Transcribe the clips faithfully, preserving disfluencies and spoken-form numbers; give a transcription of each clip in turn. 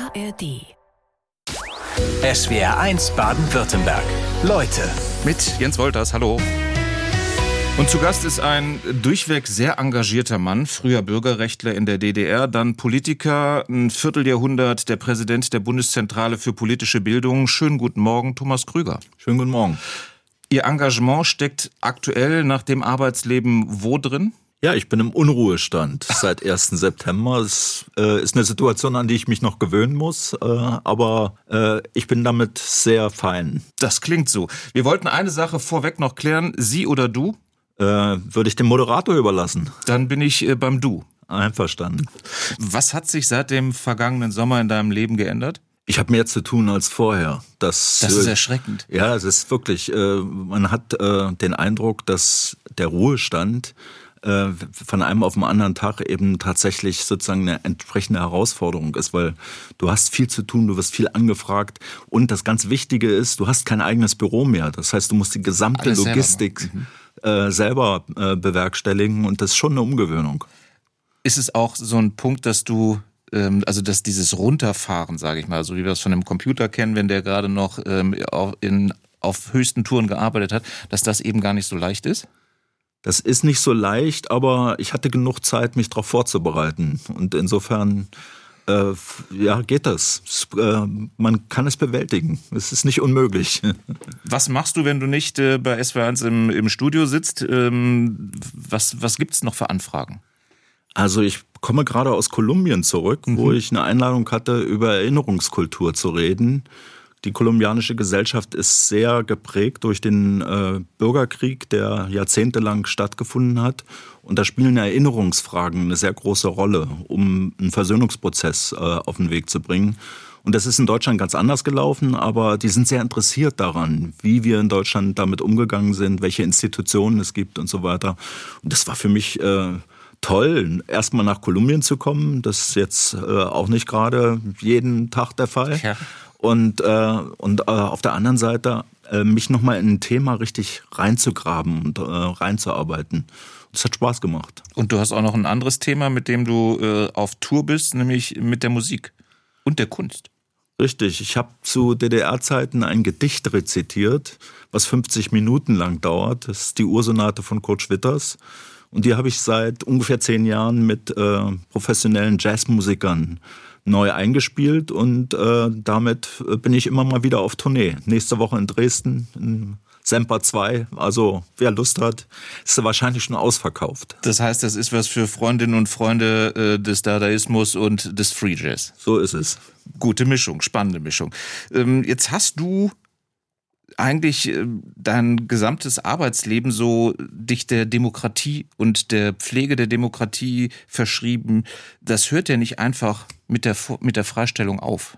A R D. S W R eins Baden-Württemberg. Leute. Mit Jens Wolters, hallo. Und zu Gast ist ein durchweg sehr engagierter Mann, früher Bürgerrechtler in der D D R, dann Politiker, ein Vierteljahrhundert der Präsident der Bundeszentrale für politische Bildung. Schönen guten Morgen, Thomas Krüger. Schönen guten Morgen. Ihr Engagement steckt aktuell nach dem Arbeitsleben wo drin? Ja, ich bin im Unruhestand seit ersten September. Es äh, ist eine Situation, an die ich mich noch gewöhnen muss, äh, aber äh, ich bin damit sehr fein. Das klingt so. Wir wollten eine Sache vorweg noch klären. Sie oder du? Äh, würde ich dem Moderator überlassen. Dann bin ich äh, beim Du. Einverstanden. Was hat sich seit dem vergangenen Sommer in deinem Leben geändert? Ich habe mehr zu tun als vorher. Das, das ist erschreckend. Äh, ja, es ist wirklich, äh, man hat äh, den Eindruck, dass der Ruhestand von einem auf den anderen Tag eben tatsächlich sozusagen eine entsprechende Herausforderung ist, weil du hast viel zu tun, du wirst viel angefragt und das ganz Wichtige ist, du hast kein eigenes Büro mehr. Das heißt, du musst die gesamte Alles Logistik selber, mhm. äh, selber äh, bewerkstelligen und das ist schon eine Umgewöhnung. Ist es auch so ein Punkt, dass du ähm, also dass dieses Runterfahren, sage ich mal, so wie wir es von einem Computer kennen, wenn der gerade noch ähm, auf, in, auf höchsten Touren gearbeitet hat, dass das eben gar nicht so leicht ist? Das ist nicht so leicht, aber ich hatte genug Zeit, mich darauf vorzubereiten. Und insofern äh, ja, geht das. Es, äh, man kann es bewältigen. Es ist nicht unmöglich. Was machst du, wenn du nicht äh, bei S W R eins im, im Studio sitzt? Ähm, was was gibt es noch für Anfragen? Also ich komme gerade aus Kolumbien zurück, mhm. wo ich eine Einladung hatte, über Erinnerungskultur zu reden. Die kolumbianische Gesellschaft ist sehr geprägt durch den äh, Bürgerkrieg, der jahrzehntelang stattgefunden hat. Und da spielen Erinnerungsfragen eine sehr große Rolle, um einen Versöhnungsprozess äh, auf den Weg zu bringen. Und das ist in Deutschland ganz anders gelaufen, aber die sind sehr interessiert daran, wie wir in Deutschland damit umgegangen sind, welche Institutionen es gibt und so weiter. Und das war für mich äh, toll, erstmal nach Kolumbien zu kommen. Das ist jetzt äh, auch nicht gerade jeden Tag der Fall. Ja. Und, äh, und äh, auf der anderen Seite äh, mich nochmal in ein Thema richtig reinzugraben und äh, reinzuarbeiten. Das hat Spaß gemacht. Und du hast auch noch ein anderes Thema, mit dem du äh, auf Tour bist, nämlich mit der Musik und der Kunst. Richtig, ich habe zu D D R-Zeiten ein Gedicht rezitiert, was fünfzig Minuten lang dauert. Das ist die Ursonate von Kurt Schwitters. Und die habe ich seit ungefähr zehn Jahren mit äh, professionellen Jazzmusikern neu eingespielt und äh, damit bin ich immer mal wieder auf Tournee. Nächste Woche in Dresden, in Semper zwei. Also wer Lust hat, ist wahrscheinlich schon ausverkauft. Das heißt, das ist was für Freundinnen und Freunde äh, des Dadaismus und des Free Jazz. So ist es. Gute Mischung, spannende Mischung. Ähm, jetzt hast du eigentlich äh, dein gesamtes Arbeitsleben so dich der Demokratie und der Pflege der Demokratie verschrieben. Das hört ja nicht einfach mit der, mit der Freistellung auf.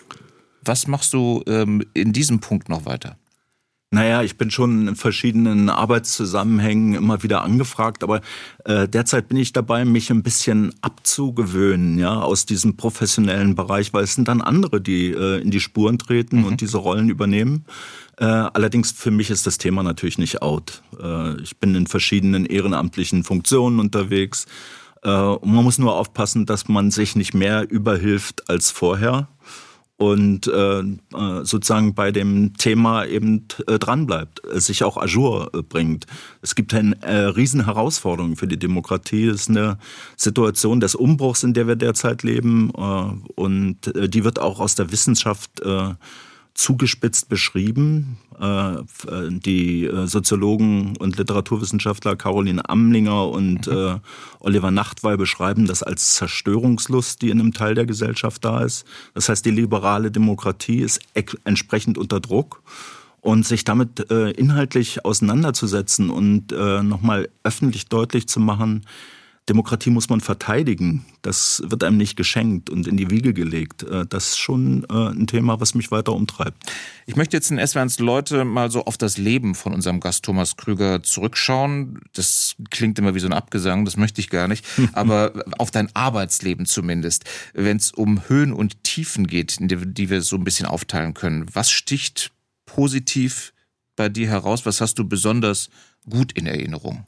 Was machst du ähm, in diesem Punkt noch weiter? Naja, ich bin schon in verschiedenen Arbeitszusammenhängen immer wieder angefragt, aber äh, derzeit bin ich dabei, mich ein bisschen abzugewöhnen, ja, aus diesem professionellen Bereich, weil es sind dann andere, die äh, in die Spuren treten mhm. und diese Rollen übernehmen. Äh, allerdings für mich ist das Thema natürlich nicht out. Äh, ich bin in verschiedenen ehrenamtlichen Funktionen unterwegs. Äh, und man muss nur aufpassen, dass man sich nicht mehr überhilft als vorher. Und äh, sozusagen bei dem Thema eben äh, dranbleibt, sich auch à jour äh, bringt. Es gibt eine äh, riesen Herausforderung für die Demokratie. Es ist eine Situation des Umbruchs, in der wir derzeit leben. Äh, und äh, die wird auch aus der Wissenschaft äh, zugespitzt beschrieben. Äh, die äh, Soziologen und Literaturwissenschaftler Caroline Amlinger und äh, Oliver Nachtwey beschreiben das als Zerstörungslust, die in einem Teil der Gesellschaft da ist. Das heißt, die liberale Demokratie ist ek- entsprechend unter Druck. Und sich damit äh, inhaltlich auseinanderzusetzen und äh, nochmal öffentlich deutlich zu machen, Demokratie muss man verteidigen. Das wird einem nicht geschenkt und in die Wiege gelegt. Das ist schon ein Thema, was mich weiter umtreibt. Ich möchte jetzt in S W R eins Leute mal so auf das Leben von unserem Gast Thomas Krüger zurückschauen. Das klingt immer wie so ein Abgesang, das möchte ich gar nicht. Aber auf dein Arbeitsleben zumindest. Wenn es um Höhen und Tiefen geht, die wir so ein bisschen aufteilen können. Was sticht positiv bei dir heraus? Was hast du besonders gut in Erinnerung?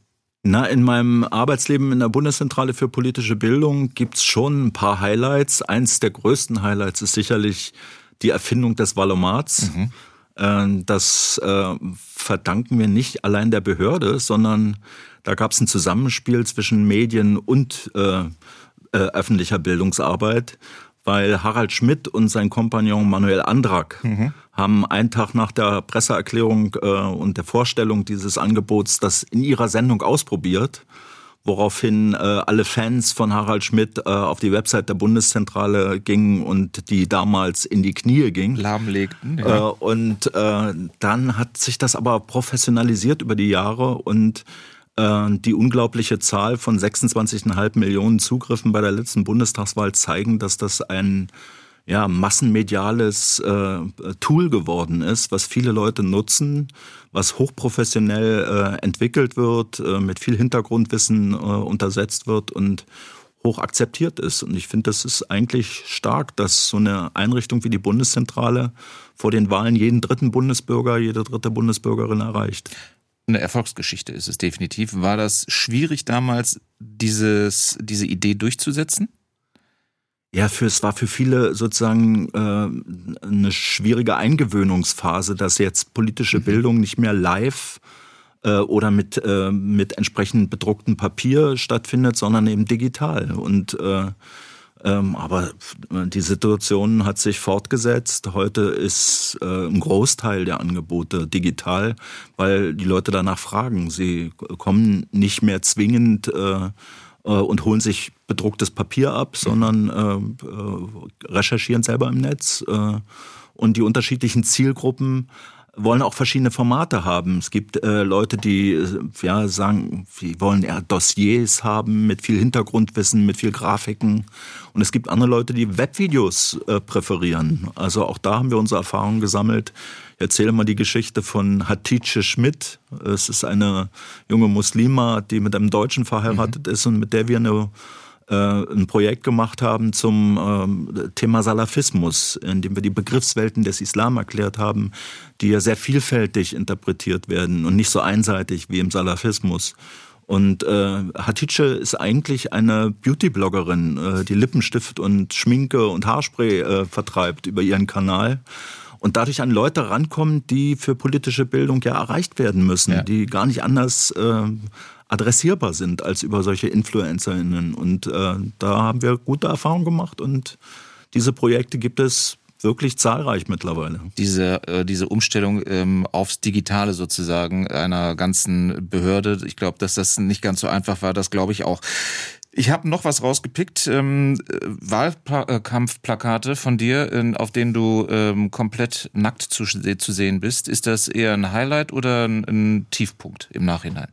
Na, in meinem Arbeitsleben in der Bundeszentrale für politische Bildung gibt's schon ein paar Highlights. Eins der größten Highlights ist sicherlich die Erfindung des Vallomats. Mhm. Das äh, verdanken wir nicht allein der Behörde, sondern da gab's ein Zusammenspiel zwischen Medien und äh, äh, öffentlicher Bildungsarbeit. Weil Harald Schmidt und sein Kompagnon Manuel Andrak mhm. haben einen Tag nach der Presseerklärung äh, und der Vorstellung dieses Angebots das in ihrer Sendung ausprobiert, woraufhin äh, alle Fans von Harald Schmidt äh, auf die Website der Bundeszentrale gingen und die damals in die Knie ging. Lahmlegten. Ja. Äh, und äh, dann hat sich das aber professionalisiert über die Jahre und die unglaubliche Zahl von sechsundzwanzig Komma fünf Millionen Zugriffen bei der letzten Bundestagswahl zeigen, dass das ein ja, massenmediales äh, Tool geworden ist, was viele Leute nutzen, was hochprofessionell äh, entwickelt wird, äh, mit viel Hintergrundwissen äh, untersetzt wird und hoch akzeptiert ist. Und ich finde, das ist eigentlich stark, dass so eine Einrichtung wie die Bundeszentrale vor den Wahlen jeden dritten Bundesbürger, jede dritte Bundesbürgerin erreicht. Eine Erfolgsgeschichte ist es definitiv. War das schwierig damals, dieses, diese Idee durchzusetzen? Ja, für, es war für viele sozusagen äh, eine schwierige Eingewöhnungsphase, dass jetzt politische mhm. Bildung nicht mehr live äh, oder mit, äh, mit entsprechend bedrucktem Papier stattfindet, sondern eben digital. Und äh, Ähm, aber die Situation hat sich fortgesetzt. Heute ist äh, ein Großteil der Angebote digital, weil die Leute danach fragen. Sie kommen nicht mehr zwingend äh, äh, und holen sich bedrucktes Papier ab, sondern äh, äh, recherchieren selber im Netz. Äh, und die unterschiedlichen Zielgruppen wollen auch verschiedene Formate haben. Es gibt äh, Leute, die ja sagen, sie wollen eher Dossiers haben mit viel Hintergrundwissen, mit viel Grafiken. Und es gibt andere Leute, die Webvideos äh, präferieren. Also auch da haben wir unsere Erfahrungen gesammelt. Ich erzähle mal die Geschichte von Hatice Schmidt. Es ist eine junge Muslima, die mit einem Deutschen verheiratet mhm. ist und mit der wir eine ein Projekt gemacht haben zum ähm, Thema Salafismus, in dem wir die Begriffswelten des Islam erklärt haben, die ja sehr vielfältig interpretiert werden und nicht so einseitig wie im Salafismus. Und äh, Hatice ist eigentlich eine Beauty-Bloggerin, äh, die Lippenstift und Schminke und Haarspray äh, vertreibt über ihren Kanal. Und dadurch an Leute rankommen, die für politische Bildung ja erreicht werden müssen, ja. die gar nicht anders äh, adressierbar sind als über solche InfluencerInnen. Und äh, da haben wir gute Erfahrungen gemacht und diese Projekte gibt es wirklich zahlreich mittlerweile. Diese, äh, diese Umstellung ähm, aufs Digitale sozusagen einer ganzen Behörde, ich glaube, dass das nicht ganz so einfach war, das glaube ich auch. Ich habe noch was rausgepickt, ähm, Wahlkampfplakate von dir, in, auf denen du ähm, komplett nackt zu, zu sehen bist. Ist das eher ein Highlight oder ein, ein Tiefpunkt im Nachhinein?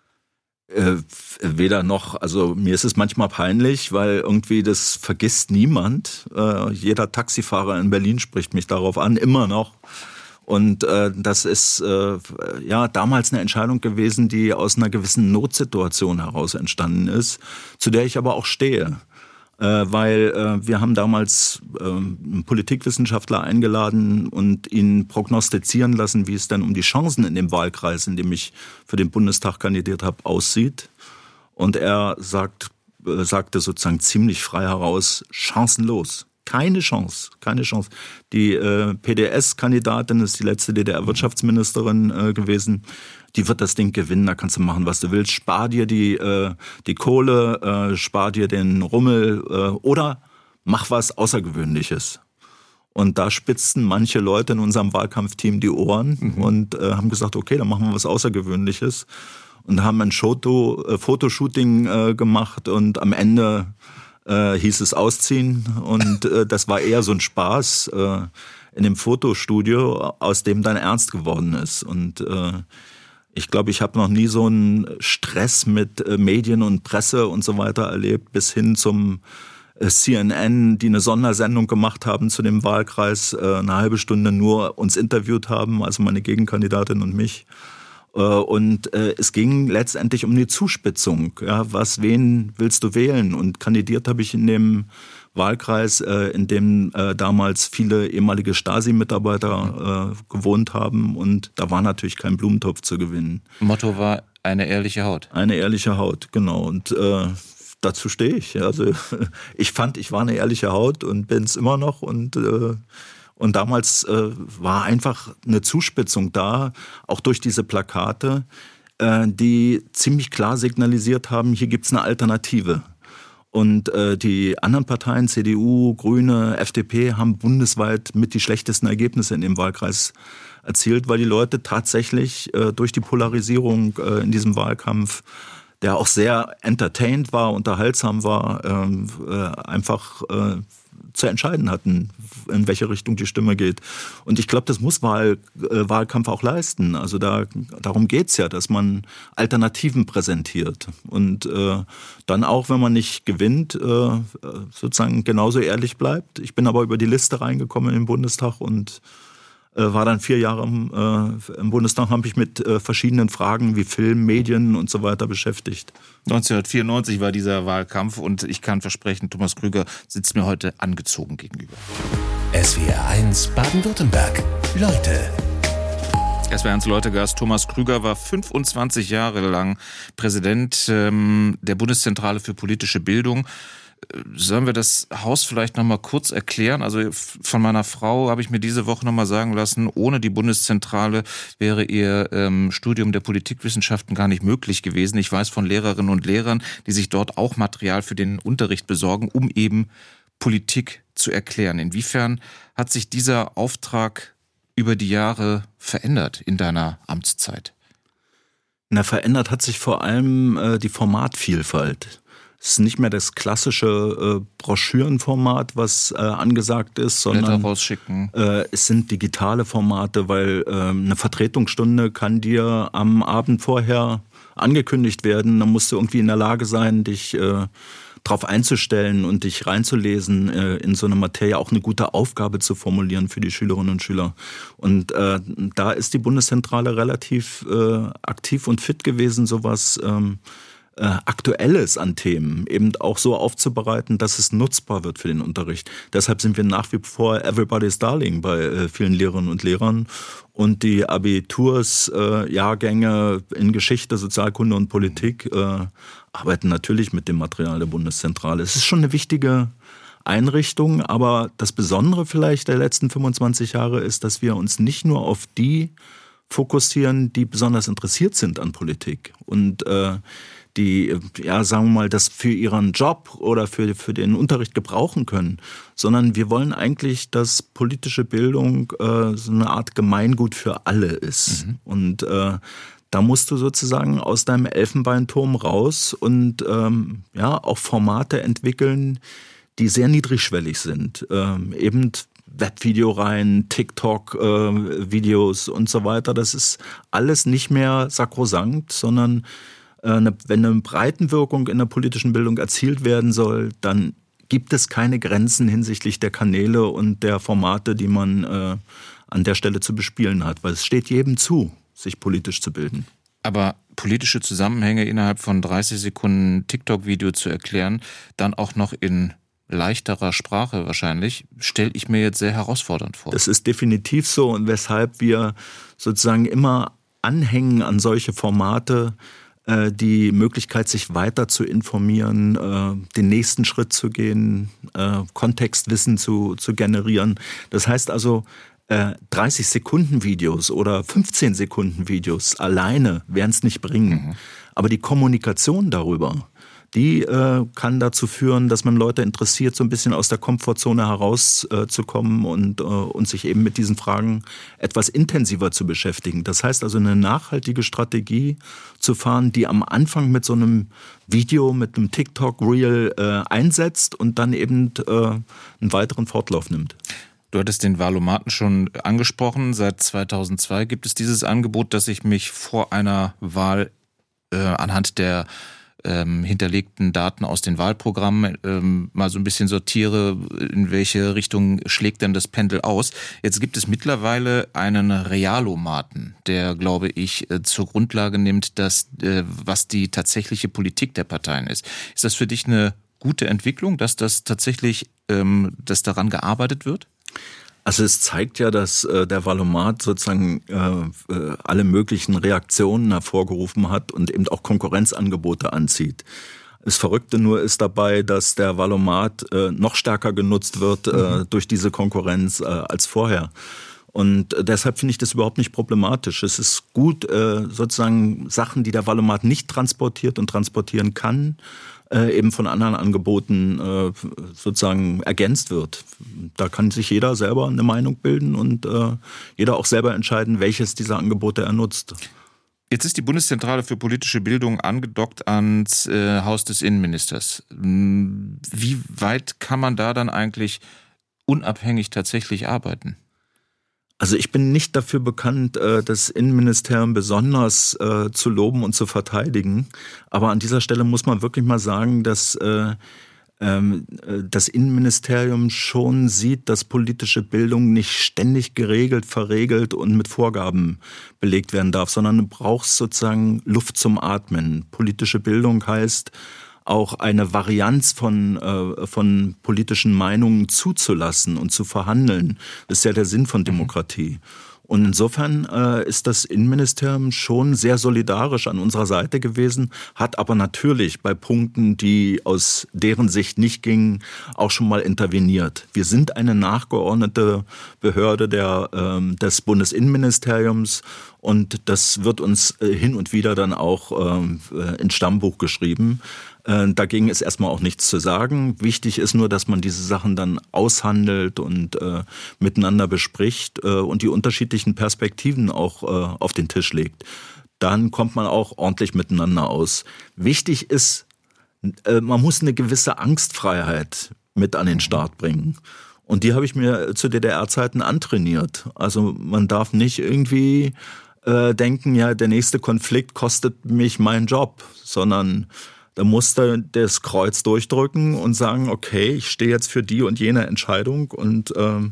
Äh, weder noch, also mir ist es manchmal peinlich, weil irgendwie das vergisst niemand. Äh, jeder Taxifahrer in Berlin spricht mich darauf an, immer noch. Und äh, das ist äh, ja damals eine Entscheidung gewesen, die aus einer gewissen Notsituation heraus entstanden ist, zu der ich aber auch stehe. Äh, weil äh, wir haben damals äh, einen Politikwissenschaftler eingeladen und ihn prognostizieren lassen, wie es denn um die Chancen in dem Wahlkreis, in dem ich für den Bundestag kandidiert habe, aussieht. Und er sagt, äh, sagte sozusagen ziemlich frei heraus, chancenlos. Keine Chance, keine Chance. Die äh, P D S-Kandidatin ist die letzte D D R-Wirtschaftsministerin äh, gewesen. Die wird das Ding gewinnen, da kannst du machen, was du willst. Spar dir die, äh, die Kohle, äh, spar dir den Rummel äh, oder mach was Außergewöhnliches. Und da spitzten manche Leute in unserem Wahlkampfteam die Ohren mhm. und äh, haben gesagt, okay, dann machen wir was Außergewöhnliches. Und haben ein Foto, äh, Fotoshooting äh, gemacht und am Ende Äh, hieß es ausziehen und äh, das war eher so ein Spaß äh, in dem Fotostudio, aus dem dann ernst geworden ist. Und äh, ich glaube, ich habe noch nie so einen Stress mit äh, Medien und Presse und so weiter erlebt, bis hin zum äh, C N N, die eine Sondersendung gemacht haben zu dem Wahlkreis, äh, eine halbe Stunde nur uns interviewt haben, also meine Gegenkandidatin und mich. Und äh, es ging letztendlich um die Zuspitzung. Ja, was, wen willst du wählen? Und kandidiert habe ich in dem Wahlkreis, äh, in dem äh, damals viele ehemalige Stasi-Mitarbeiter äh, gewohnt haben. Und da war natürlich kein Blumentopf zu gewinnen. Motto war Eine ehrliche Haut. Eine ehrliche Haut, genau. Und äh, dazu stehe ich. Also ich fand, ich war eine ehrliche Haut und bin es immer noch. Und, äh, und damals äh, war einfach eine Zuspitzung da, auch durch diese Plakate, äh, die ziemlich klar signalisiert haben, hier gibt es eine Alternative. Und äh, die anderen Parteien, C D U, Grüne, F D P, haben bundesweit mit die schlechtesten Ergebnisse in dem Wahlkreis erzielt, weil die Leute tatsächlich äh, durch die Polarisierung äh, in diesem Wahlkampf, der auch sehr entertained war, unterhaltsam war, ähm, äh, einfach äh, zu entscheiden hatten, in welche Richtung die Stimme geht. Und ich glaube, das muss Wahl, äh, Wahlkampf auch leisten. Also da, darum geht's ja, dass man Alternativen präsentiert. Und äh, dann auch, wenn man nicht gewinnt, äh, sozusagen genauso ehrlich bleibt. Ich bin aber über die Liste reingekommen in den Bundestag und äh, war dann vier Jahre im, äh, im Bundestag, habe mich mit äh, verschiedenen Fragen wie Film, Medien und so weiter beschäftigt. neunzehnhundertvierundneunzig war dieser Wahlkampf und ich kann versprechen, Thomas Krüger sitzt mir heute angezogen gegenüber. S W R eins Baden-Württemberg. Leute. S W R eins Leute-Gast Thomas Krüger war fünfundzwanzig Jahre lang Präsident ähm, der Bundeszentrale für politische Bildung. Sollen wir das Haus vielleicht noch mal kurz erklären? Also von meiner Frau habe ich mir diese Woche noch mal sagen lassen, ohne die Bundeszentrale wäre ihr ähm, Studium der Politikwissenschaften gar nicht möglich gewesen. Ich weiß von Lehrerinnen und Lehrern, die sich dort auch Material für den Unterricht besorgen, um eben Politik zu erklären. Inwiefern hat sich dieser Auftrag über die Jahre verändert in deiner Amtszeit? Na, verändert hat sich vor allem äh, die Formatvielfalt. Es ist nicht mehr das klassische äh, Broschürenformat, was äh, angesagt ist, sondern rausschicken. Äh, es sind digitale Formate, weil äh, eine Vertretungsstunde kann dir am Abend vorher angekündigt werden. Dann musst du irgendwie in der Lage sein, dich äh, darauf einzustellen und dich reinzulesen äh, in so eine Materie, auch eine gute Aufgabe zu formulieren für die Schülerinnen und Schüler. Und äh, da ist die Bundeszentrale relativ äh, aktiv und fit gewesen, sowas ähm, Äh, Aktuelles an Themen eben auch so aufzubereiten, dass es nutzbar wird für den Unterricht. Deshalb sind wir nach wie vor Everybody's Darling bei äh, vielen Lehrerinnen und Lehrern. Und die Abitursjahrgänge äh, in Geschichte, Sozialkunde und Politik äh, arbeiten natürlich mit dem Material der Bundeszentrale. Es ist schon eine wichtige Einrichtung, aber das Besondere vielleicht der letzten fünfundzwanzig Jahre ist, dass wir uns nicht nur auf die fokussieren, die besonders interessiert sind an Politik und äh, die, ja, sagen wir mal, das für ihren Job oder für, für den Unterricht gebrauchen können, sondern wir wollen eigentlich, dass politische Bildung äh, so eine Art Gemeingut für alle ist. Mhm. Und äh, da musst du sozusagen aus deinem Elfenbeinturm raus und ähm, ja, auch Formate entwickeln, die sehr niedrigschwellig sind. Ähm, eben Webvideoreihen, TikTok-Videos äh, und so weiter. Das ist alles nicht mehr sakrosankt, sondern Eine, wenn eine Breitenwirkung in der politischen Bildung erzielt werden soll, dann gibt es keine Grenzen hinsichtlich der Kanäle und der Formate, die man äh, an der Stelle zu bespielen hat. Weil es steht jedem zu, sich politisch zu bilden. Aber politische Zusammenhänge innerhalb von dreißig Sekunden TikTok-Video zu erklären, dann auch noch in leichterer Sprache wahrscheinlich, stelle ich mir jetzt sehr herausfordernd vor. Das ist definitiv so und weshalb wir sozusagen immer anhängen an solche Formate, die Möglichkeit, sich weiter zu informieren, den nächsten Schritt zu gehen, Kontextwissen zu, zu generieren. Das heißt also, dreißig Sekunden Videos oder fünfzehn Sekunden Videos alleine werden es nicht bringen. Mhm. Aber die Kommunikation darüber, die äh, kann dazu führen, dass man Leute interessiert, so ein bisschen aus der Komfortzone herauszukommen äh, und, äh, und sich eben mit diesen Fragen etwas intensiver zu beschäftigen. Das heißt also, eine nachhaltige Strategie zu fahren, die am Anfang mit so einem Video, mit einem TikTok-Reel äh, einsetzt und dann eben äh, einen weiteren Fortlauf nimmt. Du hattest den Wahlomaten schon angesprochen. Seit zweitausendzwei gibt es dieses Angebot, dass ich mich vor einer Wahl äh, anhand der ähm, hinterlegten Daten aus den Wahlprogrammen ähm, mal so ein bisschen sortiere, in welche Richtung schlägt denn das Pendel aus. Jetzt gibt es mittlerweile einen Realomaten, der, glaube ich, äh, zur Grundlage nimmt, dass, äh, was die tatsächliche Politik der Parteien ist. Ist das für dich eine gute Entwicklung, dass das tatsächlich, ähm, dass daran gearbeitet wird? Also es zeigt ja, dass äh, der Valomat sozusagen äh, äh, alle möglichen Reaktionen hervorgerufen hat und eben auch Konkurrenzangebote anzieht. Das Verrückte nur ist dabei, dass der Valomat äh, noch stärker genutzt wird äh, mhm. durch diese Konkurrenz äh, als vorher. Und äh, deshalb finde ich das überhaupt nicht problematisch. Es ist gut, äh, sozusagen Sachen, die der Valomat nicht transportiert und transportieren kann, äh, eben von anderen Angeboten äh, sozusagen ergänzt wird. Da kann sich jeder selber eine Meinung bilden und äh, jeder auch selber entscheiden, welches dieser Angebote er nutzt. Jetzt ist die Bundeszentrale für politische Bildung angedockt ans äh, Haus des Innenministers. Wie weit kann man da dann eigentlich unabhängig tatsächlich arbeiten? Also ich bin nicht dafür bekannt, das Innenministerium besonders äh, zu loben und zu verteidigen. Aber an dieser Stelle muss man wirklich mal sagen, dass äh, ähm, das Innenministerium schon sieht, dass politische Bildung nicht ständig geregelt, verregelt und mit Vorgaben belegt werden darf, sondern du brauchst sozusagen Luft zum Atmen. Politische Bildung heißt auch eine Varianz von, äh, von politischen Meinungen zuzulassen und zu verhandeln. Das ist ja der Sinn von Demokratie. Und insofern äh, ist das Innenministerium schon sehr solidarisch an unserer Seite gewesen, hat aber natürlich bei Punkten, die aus deren Sicht nicht gingen, auch schon mal interveniert. Wir sind eine nachgeordnete Behörde der, äh, des Bundesinnenministeriums und das wird uns äh, hin und wieder dann auch äh, ins Stammbuch geschrieben. Dagegen ist erstmal auch nichts zu sagen. Wichtig ist nur, dass man diese Sachen dann aushandelt und äh, miteinander bespricht äh, und die unterschiedlichen Perspektiven auch äh, auf den Tisch legt. Dann kommt man auch ordentlich miteinander aus. Wichtig ist, äh, man muss eine gewisse Angstfreiheit mit an den Start bringen. Und die habe ich mir zu D D R-Zeiten antrainiert. Also man darf nicht irgendwie äh, denken, ja, der nächste Konflikt kostet mich meinen Job, sondern da muss er das Kreuz durchdrücken und sagen, okay, ich stehe jetzt für die und jene Entscheidung und, ähm,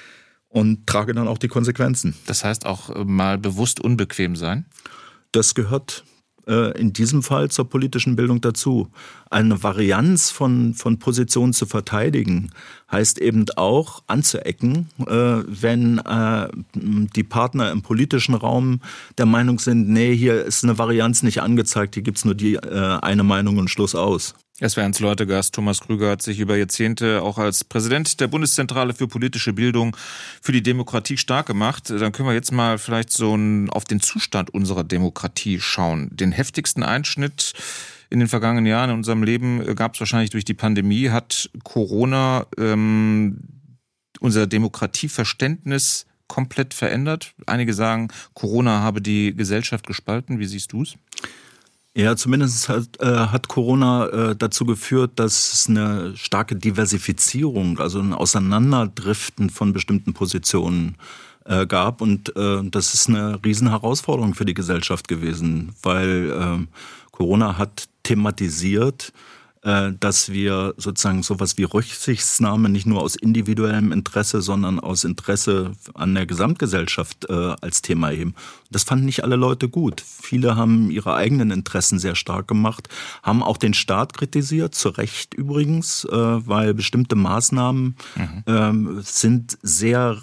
und trage dann auch die Konsequenzen. Das heißt auch mal bewusst unbequem sein? Das gehört äh, in diesem Fall zur politischen Bildung dazu. Eine Varianz von, von Positionen zu verteidigen heißt eben auch anzuecken, äh, wenn äh, die Partner im politischen Raum der Meinung sind, nee, hier ist eine Varianz nicht angezeigt, hier gibt's nur die äh, eine Meinung und Schluss aus. S W R eins Leute-Gast Thomas Krüger hat sich über Jahrzehnte auch als Präsident der Bundeszentrale für politische Bildung für die Demokratie stark gemacht. Dann können wir jetzt mal vielleicht so auf den Zustand unserer Demokratie schauen. Den heftigsten Einschnitt in den vergangenen Jahren in unserem Leben gab es wahrscheinlich durch die Pandemie. Hat Corona ähm, unser Demokratieverständnis komplett verändert? Einige sagen, Corona habe die Gesellschaft gespalten. Wie siehst du es? Ja, zumindest hat, äh, hat Corona äh, dazu geführt, dass es eine starke Diversifizierung, also ein Auseinanderdriften von bestimmten Positionen äh, gab. Und äh, das ist eine Riesenherausforderung für die Gesellschaft gewesen, weil äh, Corona hat thematisiert, äh, dass wir sozusagen sowas wie Rücksichtnahme nicht nur aus individuellem Interesse, sondern aus Interesse an der Gesamtgesellschaft äh, als Thema heben. Das fanden nicht alle Leute gut. Viele haben ihre eigenen Interessen sehr stark gemacht, haben auch den Staat kritisiert, zu Recht übrigens, äh, weil bestimmte Maßnahmen mhm. ähm, sind sehr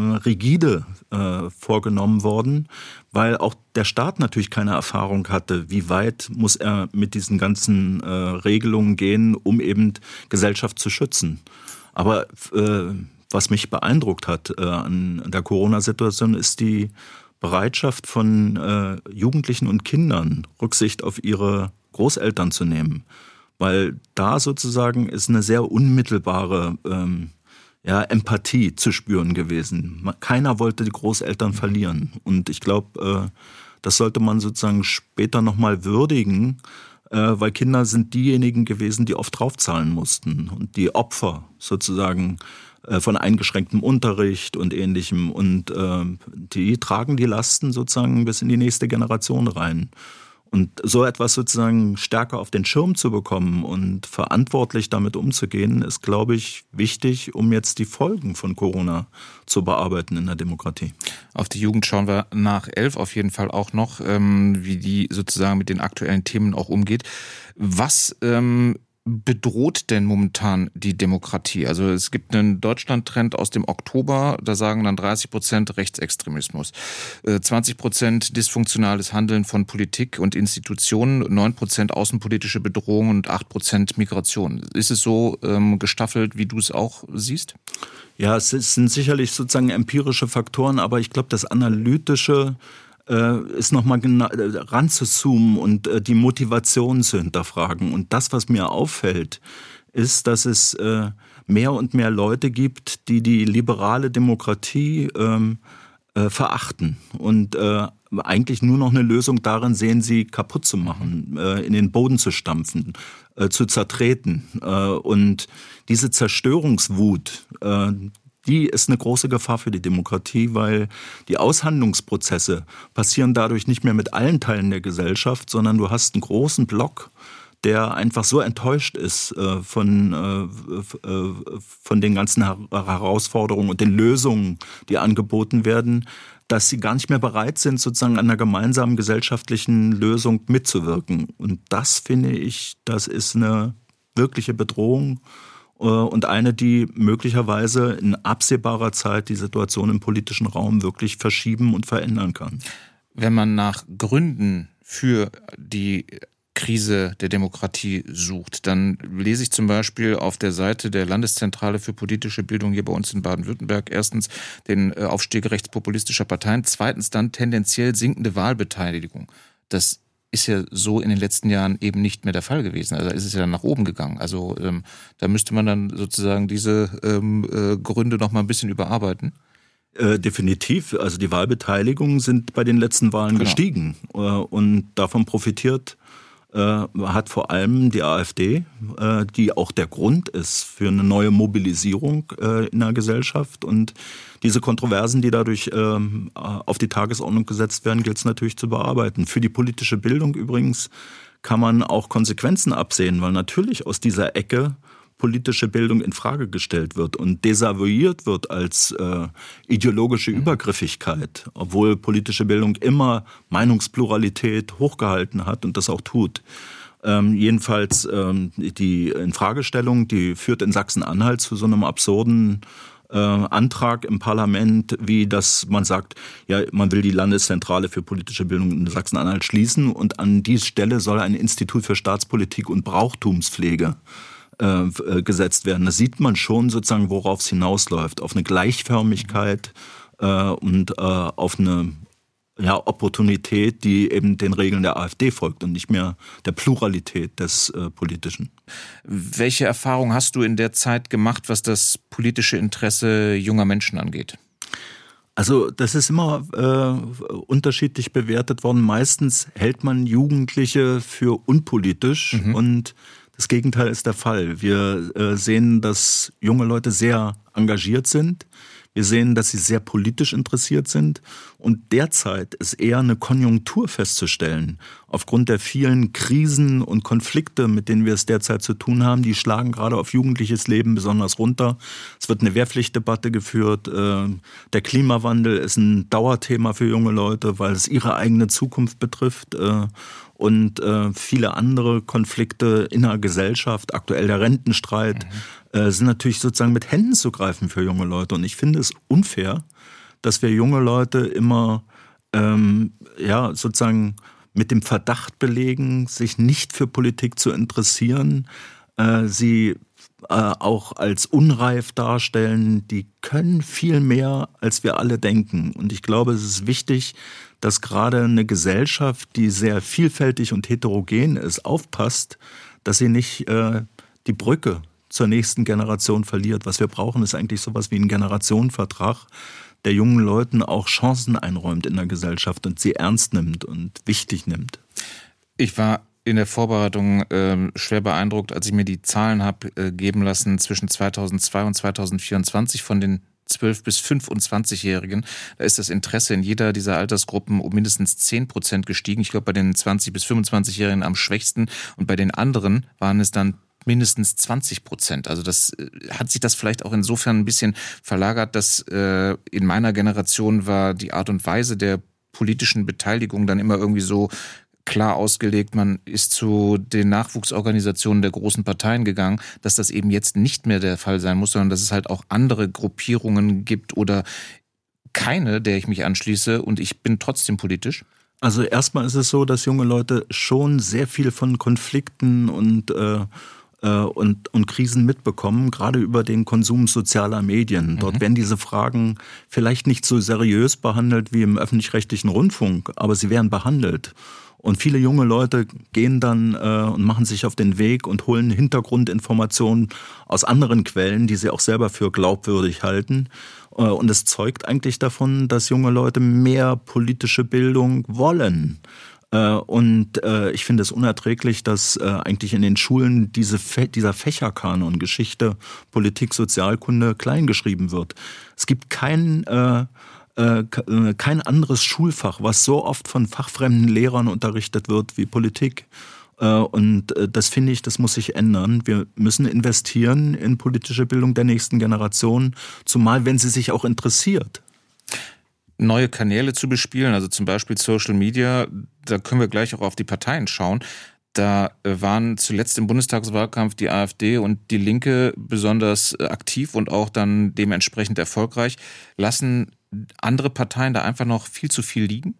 rigide äh, vorgenommen worden, weil auch der Staat natürlich keine Erfahrung hatte, wie weit muss er mit diesen ganzen äh, Regelungen gehen, um eben Gesellschaft zu schützen. Aber äh, was mich beeindruckt hat äh, an der Corona-Situation ist die Bereitschaft von äh, Jugendlichen und Kindern, Rücksicht auf ihre Großeltern zu nehmen. Weil da sozusagen ist eine sehr unmittelbare ähm, ja, Empathie zu spüren gewesen. Keiner wollte die Großeltern verlieren. Und ich glaube, äh, das sollte man sozusagen später nochmal würdigen, äh, weil Kinder sind diejenigen gewesen, die oft draufzahlen mussten. Und die Opfer sozusagen äh, von eingeschränktem Unterricht und Ähnlichem. Und äh, die tragen die Lasten sozusagen bis in die nächste Generation rein. Und so etwas sozusagen stärker auf den Schirm zu bekommen und verantwortlich damit umzugehen, ist, glaube ich, wichtig, um jetzt die Folgen von Corona zu bearbeiten in der Demokratie. Auf die Jugend schauen wir nach elf auf jeden Fall auch noch, ähm, wie die sozusagen mit den aktuellen Themen auch umgeht. Was ähm, bedroht denn momentan die Demokratie? Also es gibt einen Deutschland-Trend aus dem Oktober, da sagen dann dreißig Prozent Rechtsextremismus, zwanzig Prozent dysfunktionales Handeln von Politik und Institutionen, neun Prozent außenpolitische Bedrohung und acht Prozent Migration. Ist es so ähm, gestaffelt, wie du es auch siehst? Ja, es sind sicherlich sozusagen empirische Faktoren, aber ich glaube, das Analytische ist nochmal ranzuzoomen und äh, die Motivation zu hinterfragen. Und das, was mir auffällt, ist, dass es äh, mehr und mehr Leute gibt, die die liberale Demokratie ähm, äh, verachten und äh, eigentlich nur noch eine Lösung darin sehen, sie kaputt zu machen, äh, in den Boden zu stampfen, äh, zu zertreten. Äh, und diese Zerstörungswut, äh, die ist eine große Gefahr für die Demokratie, weil die Aushandlungsprozesse passieren dadurch nicht mehr mit allen Teilen der Gesellschaft, sondern du hast einen großen Block, der einfach so enttäuscht ist äh, von, äh, äh, von den ganzen Her- Herausforderungen und den Lösungen, die angeboten werden, dass sie gar nicht mehr bereit sind, sozusagen an einer gemeinsamen gesellschaftlichen Lösung mitzuwirken. Und das, finde ich, das ist eine wirkliche Bedrohung und eine, die möglicherweise in absehbarer Zeit die Situation im politischen Raum wirklich verschieben und verändern kann. Wenn man nach Gründen für die Krise der Demokratie sucht, dann lese ich zum Beispiel auf der Seite der Landeszentrale für politische Bildung hier bei uns in Baden-Württemberg erstens den Aufstieg rechtspopulistischer Parteien, zweitens dann tendenziell sinkende Wahlbeteiligung. Das ist ja so in den letzten Jahren eben nicht mehr der Fall gewesen. Also ist es ja dann nach oben gegangen. Also ähm, da müsste man dann sozusagen diese ähm, äh, Gründe noch mal ein bisschen überarbeiten. Äh, definitiv. Also die Wahlbeteiligungen sind bei den letzten Wahlen genau. gestiegen. Äh, und davon profitiert äh, hat vor allem die AfD, äh, die auch der Grund ist für eine neue Mobilisierung äh, in der Gesellschaft. Und diese Kontroversen, die dadurch ähm, auf die Tagesordnung gesetzt werden, gilt es natürlich zu bearbeiten. Für die politische Bildung übrigens kann man auch Konsequenzen absehen, weil natürlich aus dieser Ecke politische Bildung in Frage gestellt wird und desavouiert wird als äh, ideologische Übergriffigkeit, obwohl politische Bildung immer Meinungspluralität hochgehalten hat und das auch tut. Ähm, jedenfalls ähm, die Infragestellung, die führt in Sachsen-Anhalt zu so einem absurden Äh, Antrag im Parlament, wie dass man sagt, ja, man will die Landeszentrale für politische Bildung in Sachsen-Anhalt schließen und an die Stelle soll ein Institut für Staatspolitik und Brauchtumspflege äh, gesetzt werden. Da sieht man schon sozusagen, worauf es hinausläuft, auf eine Gleichförmigkeit äh, und äh, auf eine ja, Opportunität, die eben den Regeln der AfD folgt und nicht mehr der Pluralität des äh, Politischen. Welche Erfahrung hast du in der Zeit gemacht, was das politische Interesse junger Menschen angeht? Also das ist immer äh, unterschiedlich bewertet worden. Meistens hält man Jugendliche für unpolitisch mhm. und das Gegenteil ist der Fall. Wir äh, sehen, dass junge Leute sehr engagiert sind. Wir sehen, dass sie sehr politisch interessiert sind und derzeit ist eher eine Konjunktur festzustellen. Aufgrund der vielen Krisen und Konflikte, mit denen wir es derzeit zu tun haben, die schlagen gerade auf jugendliches Leben besonders runter. Es wird eine Wehrpflichtdebatte geführt. Der Klimawandel ist ein Dauerthema für junge Leute, weil es ihre eigene Zukunft betrifft. Und äh, viele andere Konflikte in der Gesellschaft, aktuell der Rentenstreit, mhm. äh, sind natürlich sozusagen mit Händen zu greifen für junge Leute. Und ich finde es unfair, dass wir junge Leute immer ähm, ja sozusagen mit dem Verdacht belegen, sich nicht für Politik zu interessieren, äh, sie äh, auch als unreif darstellen. Die können viel mehr, als wir alle denken. Und ich glaube, es ist wichtig, dass gerade eine Gesellschaft, die sehr vielfältig und heterogen ist, aufpasst, dass sie nicht äh, die Brücke zur nächsten Generation verliert. Was wir brauchen, ist eigentlich sowas wie ein Generationenvertrag, der jungen Leuten auch Chancen einräumt in der Gesellschaft und sie ernst nimmt und wichtig nimmt. Ich war in der Vorbereitung äh, schwer beeindruckt, als ich mir die Zahlen habe äh, geben lassen zwischen zweitausendzwei und zweitausendvierundzwanzig von den zwölf- bis fünfundzwanzigjährigen. Da ist das Interesse in jeder dieser Altersgruppen um mindestens zehn Prozent gestiegen. Ich glaube, bei den zwanzig- bis fünfundzwanzigjährigen am schwächsten und bei den anderen waren es dann mindestens zwanzig Prozent. Also das hat sich das vielleicht auch insofern ein bisschen verlagert, dass äh, in meiner Generation war die Art und Weise der politischen Beteiligung dann immer irgendwie so klar ausgelegt, man ist zu den Nachwuchsorganisationen der großen Parteien gegangen, dass das eben jetzt nicht mehr der Fall sein muss, sondern dass es halt auch andere Gruppierungen gibt oder keine, der ich mich anschließe und ich bin trotzdem politisch? Also erstmal ist es so, dass junge Leute schon sehr viel von Konflikten und äh, Und, und Krisen mitbekommen, gerade über den Konsum sozialer Medien. Dort mhm. werden diese Fragen vielleicht nicht so seriös behandelt wie im öffentlich-rechtlichen Rundfunk, aber sie werden behandelt. Und viele junge Leute gehen dann äh, und machen sich auf den Weg und holen Hintergrundinformationen aus anderen Quellen, die sie auch selber für glaubwürdig halten. Äh, und es zeugt eigentlich davon, dass junge Leute mehr politische Bildung wollen. Und äh, ich finde es unerträglich, dass äh, eigentlich in den Schulen diese Fä- dieser Fächerkanon Geschichte, Politik, Sozialkunde kleingeschrieben wird. Es gibt kein, äh, äh, kein anderes Schulfach, was so oft von fachfremden Lehrern unterrichtet wird wie Politik. Äh, und äh, das finde ich, das muss sich ändern. Wir müssen investieren in politische Bildung der nächsten Generation, zumal wenn sie sich auch interessiert. Neue Kanäle zu bespielen, also zum Beispiel Social Media, da können wir gleich auch auf die Parteien schauen. Da waren zuletzt im Bundestagswahlkampf die AfD und die Linke besonders aktiv und auch dann dementsprechend erfolgreich. Lassen andere Parteien da einfach noch viel zu viel liegen?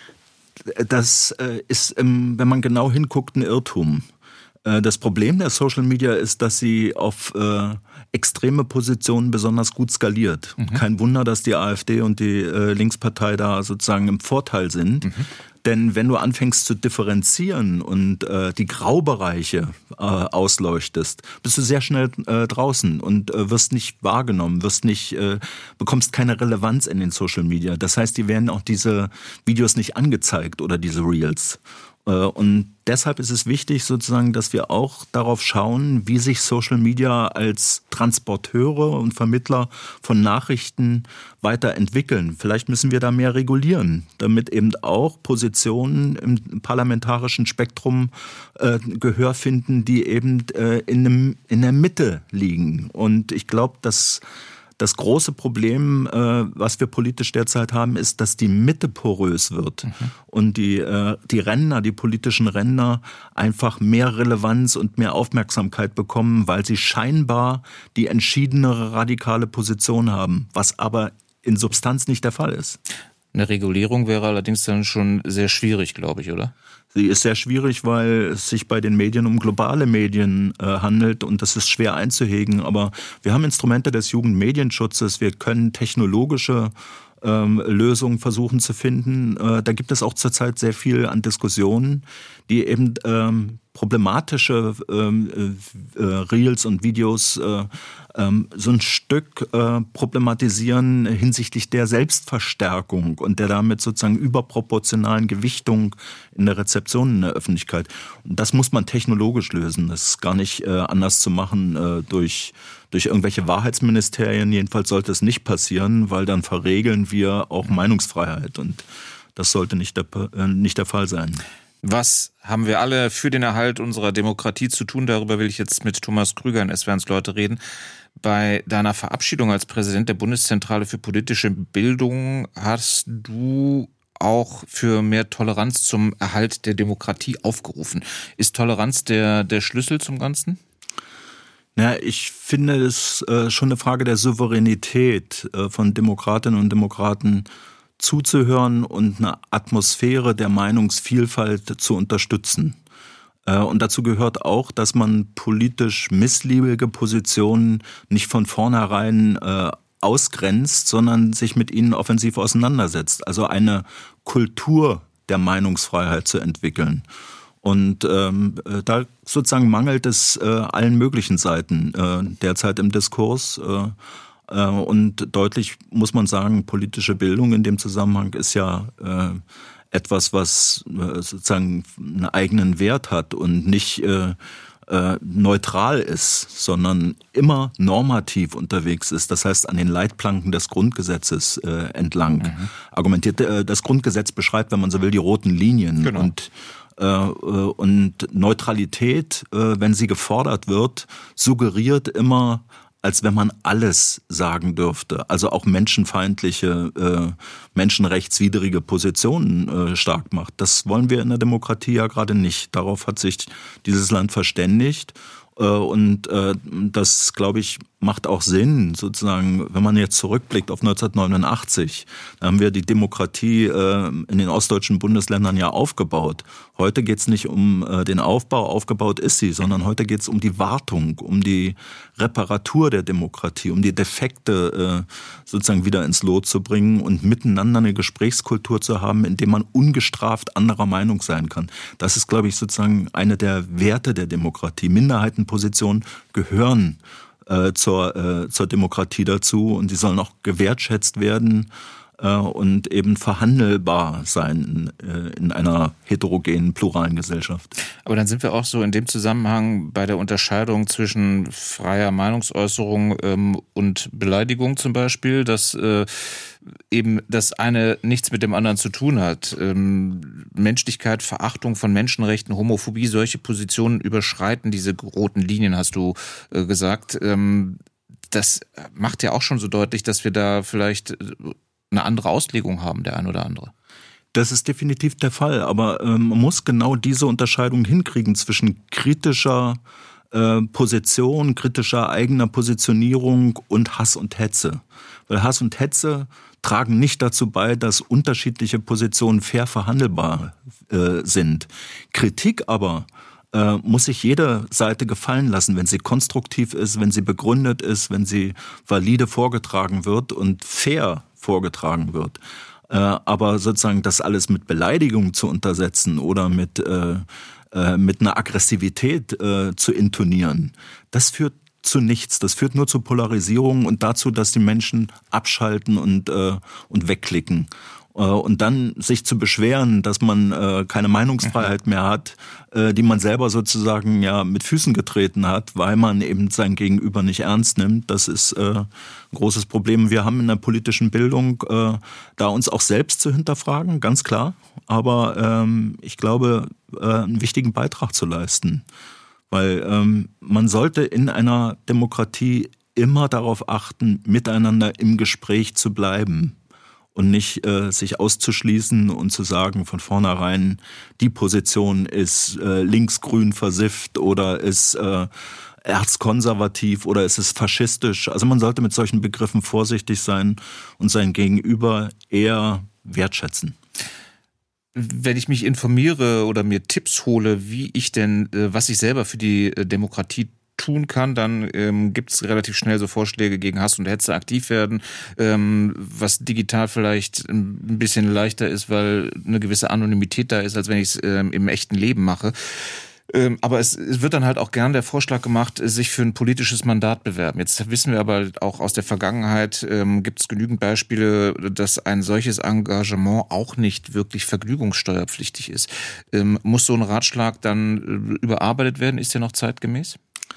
Das ist, wenn man genau hinguckt, ein Irrtum. Das Problem der Social Media ist, dass sie auf äh, extreme Positionen besonders gut skaliert. Mhm. Kein Wunder, dass die AfD und die äh, Linkspartei da sozusagen im Vorteil sind. Mhm. Denn wenn du anfängst zu differenzieren und äh, die Graubereiche äh, ausleuchtest, bist du sehr schnell äh, draußen und äh, wirst nicht wahrgenommen, wirst nicht, äh, bekommst keine Relevanz in den Social Media. Das heißt, die werden auch diese Videos nicht angezeigt oder diese Reels. Und deshalb ist es wichtig sozusagen, dass wir auch darauf schauen, wie sich Social Media als Transporteure und Vermittler von Nachrichten weiterentwickeln. Vielleicht müssen wir da mehr regulieren, damit eben auch Positionen im parlamentarischen Spektrum äh, Gehör finden, die eben äh, in, dem, in der Mitte liegen. Und ich glaube, dass das große Problem, äh, was wir politisch derzeit haben, ist, dass die Mitte porös wird mhm. und die, äh, die Ränder, die politischen Ränder einfach mehr Relevanz und mehr Aufmerksamkeit bekommen, weil sie scheinbar die entschiedenere radikale Position haben, was aber in Substanz nicht der Fall ist. Eine Regulierung wäre allerdings dann schon sehr schwierig, glaube ich, oder? Sie ist sehr schwierig, weil es sich bei den Medien um globale Medien äh, handelt und das ist schwer einzuhegen. Aber wir haben Instrumente des Jugendmedienschutzes, wir können technologische ähm, Lösungen versuchen zu finden. Äh, da gibt es auch zurzeit sehr viel an Diskussionen, die eben ähm, problematische ähm, äh, Reels und Videos äh, ähm, so ein Stück äh, problematisieren hinsichtlich der Selbstverstärkung und der damit sozusagen überproportionalen Gewichtung in der Rezeption in der Öffentlichkeit. Und das muss man technologisch lösen. Das ist gar nicht äh, anders zu machen äh, durch, durch irgendwelche Wahrheitsministerien. Jedenfalls sollte es nicht passieren, weil dann verregeln wir auch Meinungsfreiheit und das sollte nicht der, äh, nicht der Fall sein. Was haben wir alle für den Erhalt unserer Demokratie zu tun? Darüber will ich jetzt mit Thomas Krüger in S W R eins Leute reden. Bei deiner Verabschiedung als Präsident der Bundeszentrale für politische Bildung hast du auch für mehr Toleranz zum Erhalt der Demokratie aufgerufen. Ist Toleranz der, der Schlüssel zum Ganzen? Ja, ich finde es äh, schon eine Frage der Souveränität äh, von Demokratinnen und Demokraten, zuzuhören und eine Atmosphäre der Meinungsvielfalt zu unterstützen. Und dazu gehört auch, dass man politisch missliebige Positionen nicht von vornherein äh, ausgrenzt, sondern sich mit ihnen offensiv auseinandersetzt. Also eine Kultur der Meinungsfreiheit zu entwickeln. Und ähm, da sozusagen mangelt es äh, allen möglichen Seiten äh, derzeit im Diskurs. Äh, Und deutlich muss man sagen, politische Bildung in dem Zusammenhang ist ja äh, etwas, was äh, sozusagen einen eigenen Wert hat und nicht äh, äh, neutral ist, sondern immer normativ unterwegs ist. Das heißt, an den Leitplanken des Grundgesetzes äh, entlang mhm. argumentiert. Äh, das Grundgesetz beschreibt, wenn man so will, die roten Linien. Genau. Und äh, und Neutralität, äh, wenn sie gefordert wird, suggeriert immer als wenn man alles sagen dürfte. Also auch menschenfeindliche, äh, menschenrechtswidrige Positionen äh, stark macht. Das wollen wir in der Demokratie ja gerade nicht. Darauf hat sich dieses Land verständigt. Und äh, das, glaube ich, macht auch Sinn, sozusagen, wenn man jetzt zurückblickt auf neunzehnhundertneunundachtzig, da haben wir die Demokratie äh, in den ostdeutschen Bundesländern ja aufgebaut. Heute geht es nicht um äh, den Aufbau, aufgebaut ist sie, sondern heute geht es um die Wartung, um die Reparatur der Demokratie, um die Defekte äh, sozusagen wieder ins Lot zu bringen und miteinander eine Gesprächskultur zu haben, in der man ungestraft anderer Meinung sein kann. Das ist, glaube ich, sozusagen eine der Werte der Demokratie. Minderheitenpositionen gehören äh, zur, äh, zur Demokratie dazu und die sollen auch gewertschätzt werden äh, und eben verhandelbar sein in, äh, in einer heterogenen, pluralen Gesellschaft. Aber dann sind wir auch so in dem Zusammenhang bei der Unterscheidung zwischen freier Meinungsäußerung ähm, und Beleidigung zum Beispiel, dass äh, eben das eine nichts mit dem anderen zu tun hat. Ähm, Menschlichkeit, Verachtung von Menschenrechten, Homophobie, solche Positionen überschreiten diese roten Linien, hast du äh, gesagt. Ähm, das macht ja auch schon so deutlich, dass wir da vielleicht eine andere Auslegung haben, der ein oder andere. Das ist definitiv der Fall, aber ähm, man muss genau diese Unterscheidung hinkriegen zwischen kritischer äh, Position, kritischer eigener Positionierung und Hass und Hetze. Weil Hass und Hetze tragen nicht dazu bei, dass unterschiedliche Positionen fair verhandelbar äh, sind. Kritik aber äh, muss sich jede Seite gefallen lassen, wenn sie konstruktiv ist, wenn sie begründet ist, wenn sie valide vorgetragen wird und fair vorgetragen wird. Äh, aber sozusagen das alles mit Beleidigung zu untersetzen oder mit, äh, äh, mit einer Aggressivität äh, zu intonieren, das führt zu nichts. Das führt nur zu Polarisierung und dazu, dass die Menschen abschalten und, äh, und wegklicken. Äh, und dann sich zu beschweren, dass man äh, keine Meinungsfreiheit mehr hat, äh, die man selber sozusagen ja mit Füßen getreten hat, weil man eben sein Gegenüber nicht ernst nimmt, das ist äh, ein großes Problem. Wir haben in der politischen Bildung äh, da uns auch selbst zu hinterfragen, ganz klar. Aber ähm, ich glaube, äh, einen wichtigen Beitrag zu leisten. Weil ähm, man sollte in einer Demokratie immer darauf achten, miteinander im Gespräch zu bleiben und nicht äh, sich auszuschließen und zu sagen von vornherein, die Position ist äh, linksgrün versifft oder ist äh, erzkonservativ oder ist es faschistisch. Also man sollte mit solchen Begriffen vorsichtig sein und sein Gegenüber eher wertschätzen. Wenn ich mich informiere oder mir Tipps hole, wie ich denn, was ich selber für die Demokratie tun kann, dann ähm, gibt es relativ schnell so Vorschläge gegen Hass und Hetze aktiv werden, ähm, was digital vielleicht ein bisschen leichter ist, weil eine gewisse Anonymität da ist, als wenn ich es ähm, im echten Leben mache. Ähm, aber es, es wird dann halt auch gern der Vorschlag gemacht, sich für ein politisches Mandat bewerben. Jetzt wissen wir aber auch aus der Vergangenheit, ähm, gibt es genügend Beispiele, dass ein solches Engagement auch nicht wirklich vergnügungssteuerpflichtig ist. Ähm, muss so ein Ratschlag dann äh, überarbeitet werden? Ist der noch zeitgemäß?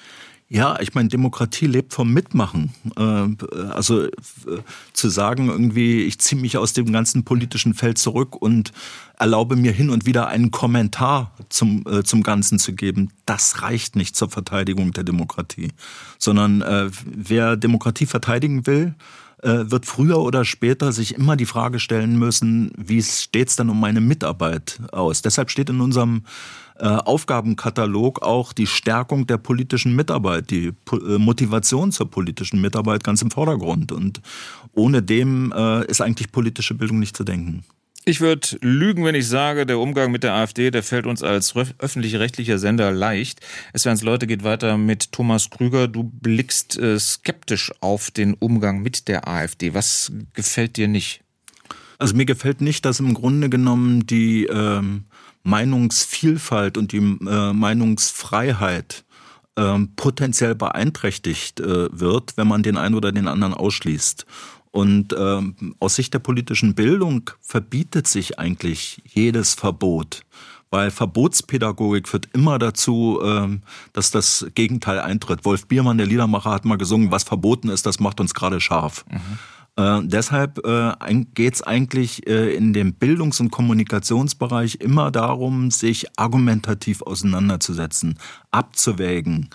Ja, ich meine, Demokratie lebt vom Mitmachen. Also zu sagen irgendwie, ich ziehe mich aus dem ganzen politischen Feld zurück und erlaube mir hin und wieder einen Kommentar zum, zum Ganzen zu geben, das reicht nicht zur Verteidigung der Demokratie. Sondern wer Demokratie verteidigen will, wird früher oder später sich immer die Frage stellen müssen, wie steht es denn um meine Mitarbeit aus? Deshalb steht in unserem äh, Aufgabenkatalog auch die Stärkung der politischen Mitarbeit, die po- äh, Motivation zur politischen Mitarbeit ganz im Vordergrund. Und ohne dem äh, ist eigentlich politische Bildung nicht zu denken. Ich würde lügen, wenn ich sage, der Umgang mit der AfD, der fällt uns als öffentlich-rechtlicher Sender leicht. Es werden Leute geht weiter mit Thomas Krüger. Du blickst äh, skeptisch auf den Umgang mit der AfD. Was gefällt dir nicht? Also mir gefällt nicht, dass im Grunde genommen die ähm, Meinungsvielfalt und die äh, Meinungsfreiheit ähm, potenziell beeinträchtigt äh, wird, wenn man den einen oder den anderen ausschließt. Und ähm, aus Sicht der politischen Bildung verbietet sich eigentlich jedes Verbot, weil Verbotspädagogik führt immer dazu, ähm, dass das Gegenteil eintritt. Wolf Biermann, der Liedermacher, hat mal gesungen, was verboten ist, das macht uns gerade scharf. Mhm. Äh, deshalb äh, geht es eigentlich äh, in dem Bildungs- und Kommunikationsbereich immer darum, sich argumentativ auseinanderzusetzen, abzuwägen,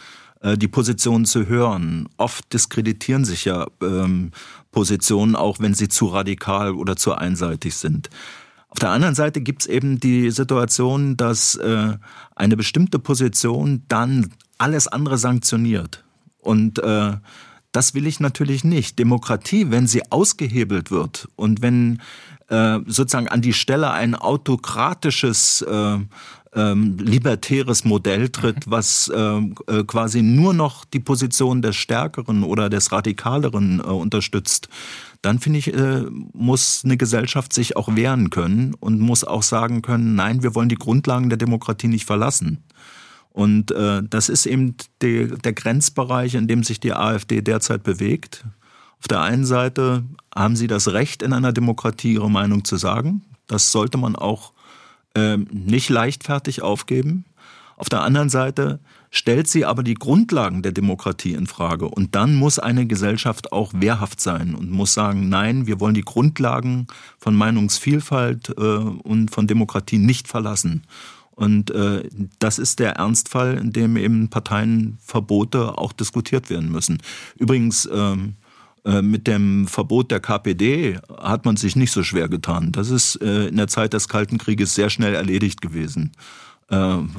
die Positionen zu hören. Oft diskreditieren sich ja ähm, Positionen, auch wenn sie zu radikal oder zu einseitig sind. Auf der anderen Seite gibt es eben die Situation, dass äh, eine bestimmte Position dann alles andere sanktioniert. Und äh, das will ich natürlich nicht. Demokratie, wenn sie ausgehebelt wird und wenn äh, sozusagen an die Stelle ein autokratisches, äh, äh, libertäres Modell tritt, was äh, äh, quasi nur noch die Position des Stärkeren oder des Radikaleren äh, unterstützt, dann finde ich, äh, muss eine Gesellschaft sich auch wehren können und muss auch sagen können, nein, wir wollen die Grundlagen der Demokratie nicht verlassen. Und äh, das ist eben die, der Grenzbereich, in dem sich die AfD derzeit bewegt. Auf der einen Seite haben sie das Recht, in einer Demokratie ihre Meinung zu sagen. Das sollte man auch äh, nicht leichtfertig aufgeben. Auf der anderen Seite stellt sie aber die Grundlagen der Demokratie in Frage. Und dann muss eine Gesellschaft auch wehrhaft sein und muss sagen, nein, wir wollen die Grundlagen von Meinungsvielfalt äh, und von Demokratie nicht verlassen. Und äh, das ist der Ernstfall, in dem eben Parteienverbote auch diskutiert werden müssen. Übrigens, ähm, äh, mit dem Verbot der K P D hat man sich nicht so schwer getan. Das ist äh, in der Zeit des Kalten Krieges sehr schnell erledigt gewesen. Äh,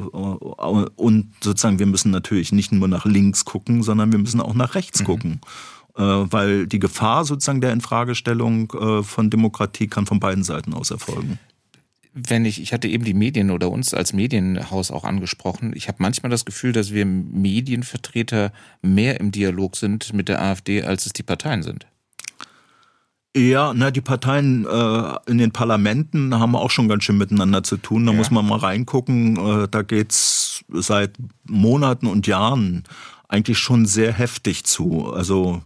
und sozusagen, wir müssen natürlich nicht nur nach links gucken, sondern wir müssen auch nach rechts mhm. gucken. Äh, weil die Gefahr sozusagen der Infragestellung äh, von Demokratie kann von beiden Seiten aus erfolgen. Wenn ich, ich hatte eben die Medien oder uns als Medienhaus auch angesprochen. Ich habe manchmal das Gefühl, dass wir Medienvertreter mehr im Dialog sind mit der AfD, als es die Parteien sind. Ja, na, die Parteien äh, in den Parlamenten haben auch schon ganz schön miteinander zu tun. Da ja. muss man mal reingucken. Äh, da geht's seit Monaten und Jahren eigentlich schon sehr heftig zu. Also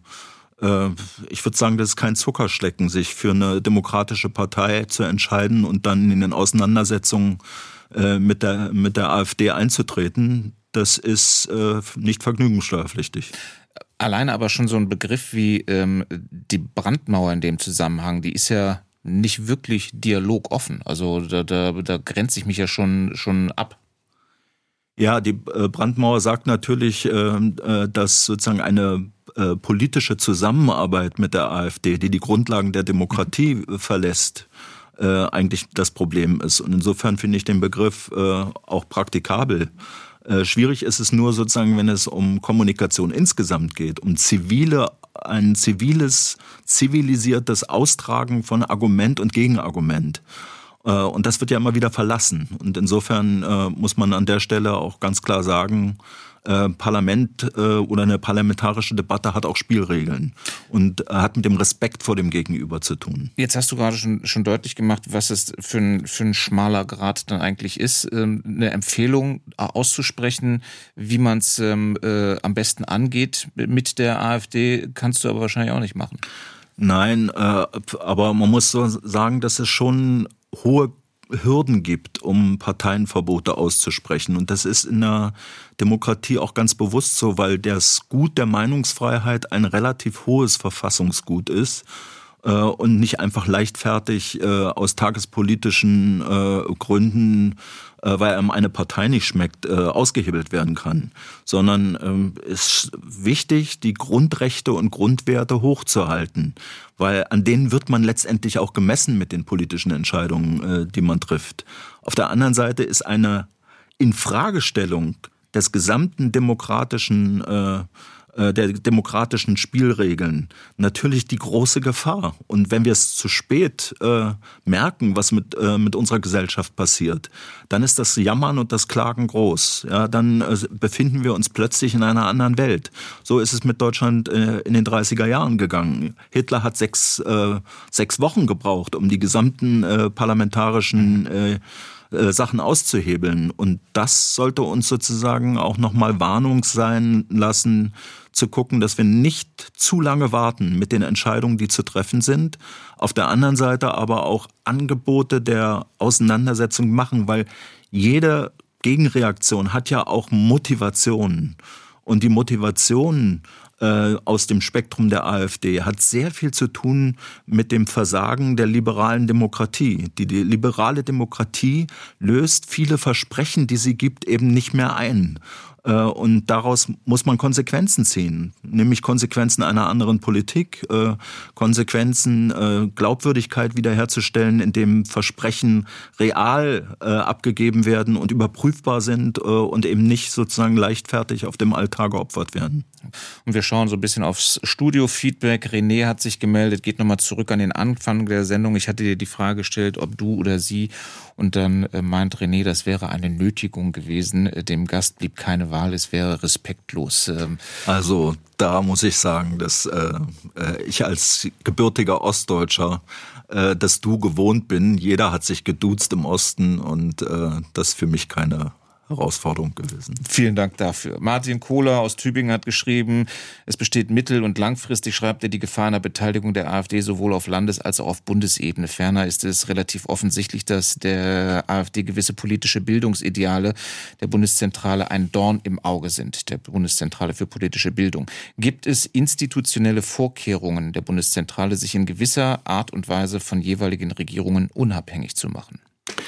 ich würde sagen, das ist kein Zuckerschlecken, sich für eine demokratische Partei zu entscheiden und dann in den Auseinandersetzungen mit der, mit der AfD einzutreten. Das ist nicht vergnügungssteuerpflichtig. Alleine aber schon so ein Begriff wie ähm, die Brandmauer in dem Zusammenhang, die ist ja nicht wirklich dialogoffen. Also da, da, da grenze ich mich ja schon, schon ab. Ja, die Brandmauer sagt natürlich, dass sozusagen eine politische Zusammenarbeit mit der AfD, die die Grundlagen der Demokratie verlässt, eigentlich das Problem ist. Und insofern finde ich den Begriff auch praktikabel. Schwierig ist es nur sozusagen, wenn es um Kommunikation insgesamt geht, um zivile, ein ziviles, zivilisiertes Austragen von Argument und Gegenargument. Und das wird ja immer wieder verlassen. Und insofern äh, muss man an der Stelle auch ganz klar sagen, äh, Parlament äh, oder eine parlamentarische Debatte hat auch Spielregeln und äh, hat mit dem Respekt vor dem Gegenüber zu tun. Jetzt hast du gerade schon, schon deutlich gemacht, was es für ein, für ein schmaler Grat dann eigentlich ist. Ähm, eine Empfehlung auszusprechen, wie man es ähm, äh, am besten angeht mit der AfD, kannst du aber wahrscheinlich auch nicht machen. Nein, äh, aber man muss so sagen, dass es schon hohe Hürden gibt, um Parteienverbote auszusprechen. Und das ist in der Demokratie auch ganz bewusst so, weil das Gut der Meinungsfreiheit ein relativ hohes Verfassungsgut ist äh, und nicht einfach leichtfertig äh, aus tagespolitischen äh, Gründen, äh, weil einem eine Partei nicht schmeckt, äh, ausgehebelt werden kann. Sondern es äh, ist wichtig, die Grundrechte und Grundwerte hochzuhalten. Weil an denen wird man letztendlich auch gemessen mit den politischen Entscheidungen, die man trifft. Auf der anderen Seite ist eine Infragestellung des gesamten demokratischen, äh, der demokratischen Spielregeln natürlich die große Gefahr. Und wenn wir es zu spät äh, merken, was mit, äh, mit unserer Gesellschaft passiert, dann ist das Jammern und das Klagen groß. Ja, dann äh, befinden wir uns plötzlich in einer anderen Welt. So ist es mit Deutschland äh, in den dreißiger Jahren gegangen. Hitler hat sechs, äh, sechs Wochen gebraucht, um die gesamten äh, parlamentarischen äh, Sachen auszuhebeln. Und das sollte uns sozusagen auch nochmal Warnung sein lassen, zu gucken, dass wir nicht zu lange warten mit den Entscheidungen, die zu treffen sind. Auf der anderen Seite aber auch Angebote der Auseinandersetzung machen, weil jede Gegenreaktion hat ja auch Motivationen. Und die Motivationen äh, aus dem Spektrum der AfD hat sehr viel zu tun mit dem Versagen der liberalen Demokratie. Die, die liberale Demokratie löst viele Versprechen, die sie gibt, eben nicht mehr ein. Und daraus muss man Konsequenzen ziehen, nämlich Konsequenzen einer anderen Politik, Konsequenzen, Glaubwürdigkeit wiederherzustellen, indem Versprechen real abgegeben werden und überprüfbar sind und eben nicht sozusagen leichtfertig auf dem Altar geopfert werden. Und wir schauen so ein bisschen aufs Studio-Feedback. René hat sich gemeldet, geht nochmal zurück an den Anfang der Sendung. Ich hatte dir die Frage gestellt, ob du oder sie, und dann meint René, das wäre eine Nötigung gewesen. Dem Gast blieb keine Wahl, es wäre respektlos. Also da muss ich sagen, dass äh, ich als gebürtiger Ostdeutscher äh, das Du gewohnt bin. Jeder hat sich geduzt im Osten und äh, das ist für mich keine Herausforderung gewesen. Vielen Dank dafür. Martin Kohler aus Tübingen hat geschrieben, es besteht mittel- und langfristig, schreibt er, die Gefahr einer Beteiligung der AfD sowohl auf Landes- als auch auf Bundesebene. Ferner ist es relativ offensichtlich, dass der AfD gewisse politische Bildungsideale der Bundeszentrale ein Dorn im Auge sind, der Bundeszentrale für politische Bildung. Gibt es institutionelle Vorkehrungen der Bundeszentrale, sich in gewisser Art und Weise von jeweiligen Regierungen unabhängig zu machen?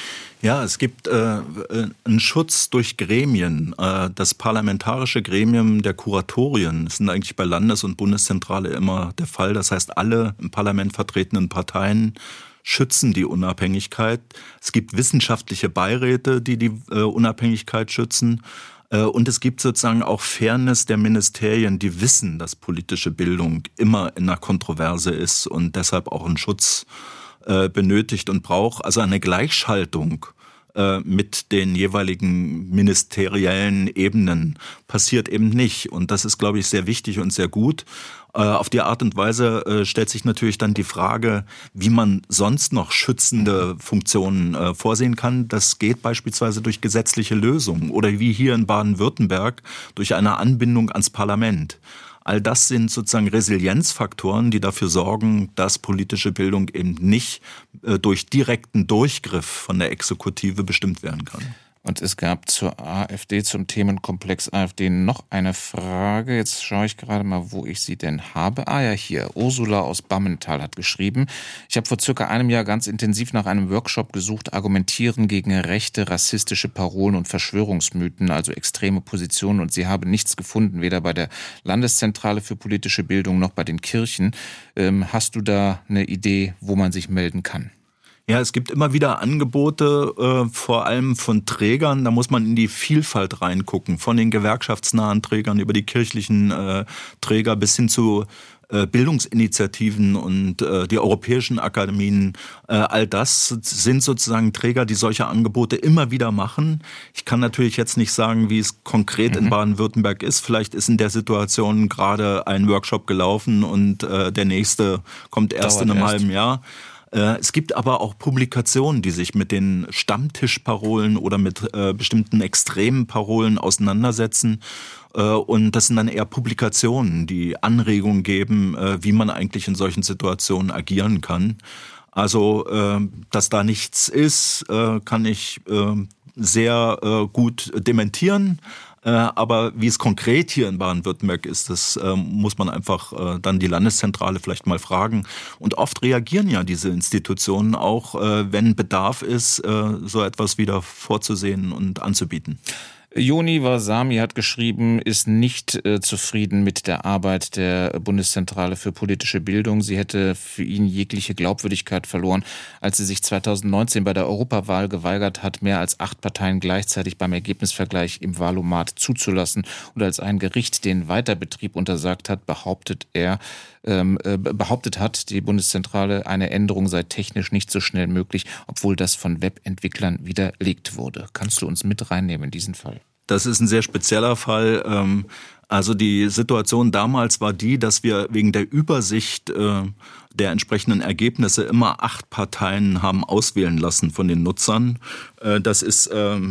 Ja, es gibt äh, einen Schutz durch Gremien. Äh, das parlamentarische Gremium der Kuratorien ist eigentlich bei Landes- und Bundeszentrale immer der Fall. Das heißt, alle im Parlament vertretenen Parteien schützen die Unabhängigkeit. Es gibt wissenschaftliche Beiräte, die die äh, Unabhängigkeit schützen. Äh, und es gibt sozusagen auch Fairness der Ministerien, die wissen, dass politische Bildung immer in einer Kontroverse ist und deshalb auch einen Schutz benötigt und braucht, also eine Gleichschaltung äh, mit den jeweiligen ministeriellen Ebenen passiert eben nicht. Und das ist, glaube ich, sehr wichtig und sehr gut. Äh, auf die Art und Weise äh, stellt sich natürlich dann die Frage, wie man sonst noch schützende Funktionen äh, vorsehen kann. Das geht beispielsweise durch gesetzliche Lösungen oder wie hier in Baden-Württemberg durch eine Anbindung ans Parlament. All das sind sozusagen Resilienzfaktoren, die dafür sorgen, dass politische Bildung eben nicht äh, durch direkten Durchgriff von der Exekutive bestimmt werden kann. Und es gab zur AfD, zum Themenkomplex AfD noch eine Frage. Jetzt schaue ich gerade mal, wo ich sie denn habe. Ah ja, hier. Ursula aus Bammental hat geschrieben, ich habe vor circa einem Jahr ganz intensiv nach einem Workshop gesucht, Argumentieren gegen rechte, rassistische Parolen und Verschwörungsmythen, also extreme Positionen. Und sie habe nichts gefunden, weder bei der Landeszentrale für politische Bildung noch bei den Kirchen. Ähm, hast du da eine Idee, wo man sich melden kann? Ja, es gibt immer wieder Angebote, äh, vor allem von Trägern. Da muss man in die Vielfalt reingucken, von den gewerkschaftsnahen Trägern über die kirchlichen äh, Träger bis hin zu äh, Bildungsinitiativen und äh, die europäischen Akademien. Äh, all das sind sozusagen Träger, die solche Angebote immer wieder machen. Ich kann natürlich jetzt nicht sagen, wie es konkret mhm. in Baden-Württemberg ist. Vielleicht ist in der Situation gerade ein Workshop gelaufen und äh, der nächste kommt erst Dauert in einem erst. halben Jahr. Es gibt aber auch Publikationen, die sich mit den Stammtischparolen oder mit äh, bestimmten extremen Parolen auseinandersetzen. Äh, und das sind dann eher Publikationen, die Anregungen geben, äh, wie man eigentlich in solchen Situationen agieren kann. Also, äh, dass da nichts ist, äh, kann ich äh, sehr äh, gut dementieren. Aber wie es konkret hier in Baden-Württemberg ist, das äh, muss man einfach äh, dann die Landeszentrale vielleicht mal fragen. Und oft reagieren ja diese Institutionen auch, äh, wenn Bedarf ist, äh, so etwas wieder vorzusehen und anzubieten. Joni Wasami hat geschrieben, ist nicht äh, zufrieden mit der Arbeit der Bundeszentrale für politische Bildung. Sie hätte für ihn jegliche Glaubwürdigkeit verloren, als sie sich zweitausendneunzehn bei der Europawahl geweigert hat, mehr als acht Parteien gleichzeitig beim Ergebnisvergleich im Wahlomat zuzulassen. Und als ein Gericht den Weiterbetrieb untersagt hat, behauptet er, ähm, äh, behauptet hat, die Bundeszentrale, eine Änderung sei technisch nicht so schnell möglich, obwohl das von Webentwicklern widerlegt wurde. Kannst du uns mit reinnehmen in diesen Fall? Das ist ein sehr spezieller Fall. Also die Situation damals war die, dass wir wegen der Übersicht der entsprechenden Ergebnisse immer acht Parteien haben auswählen lassen von den Nutzern. Das ist